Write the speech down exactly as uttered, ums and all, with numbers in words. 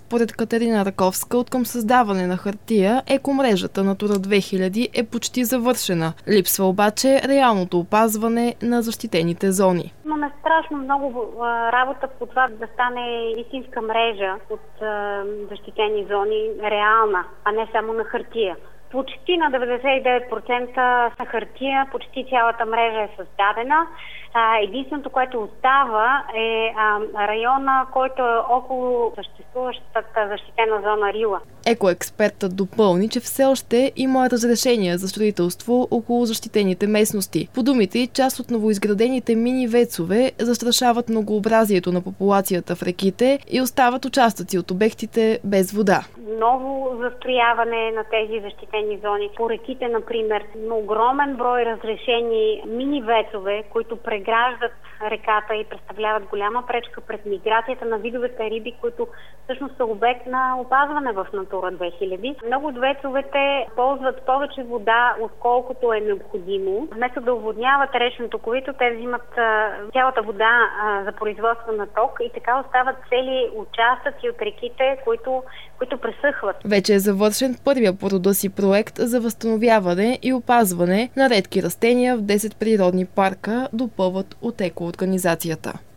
според Катерина Раковска, откъм създаване на хартия, екомрежата Натура две хиляди е почти завършена. Липсва обаче реалното опазване на защитените зони. Имаме страшно много работа по това да стане истинска мрежа от защитени зони, реална, а не само на хартия. Почти на деветдесет и девет процента са хартия, почти цялата мрежа е създадена. Единственото, което остава е района, който е около съществуващата защитена зона Рила. Екоекспертът допълни, че все още има разрешения за строителство около защитените местности. По думите й, част от новоизградените мини-вецове застрашават многообразието на популацията в реките и остават участъци от обектите без вода. Ново застрояване на тези защитени зони. По реките, например, има огромен брой разрешени мини-вецове, които преграждат реката и представляват голяма пречка пред миграцията на видовете риби, които всъщност са обект на опазване в Натура две хиляди. Много от вецовете ползват повече вода, отколкото е необходимо. Вместо да оводняват речното корито, те взимат а, цялата вода а, за производство на ток и така остават цели участъци от реките, които, които пресъхват. Вече е завършен първия по рода си проект за възстановяване и опазване на редки растения в десет природни парка, допълват от екоорганизацията.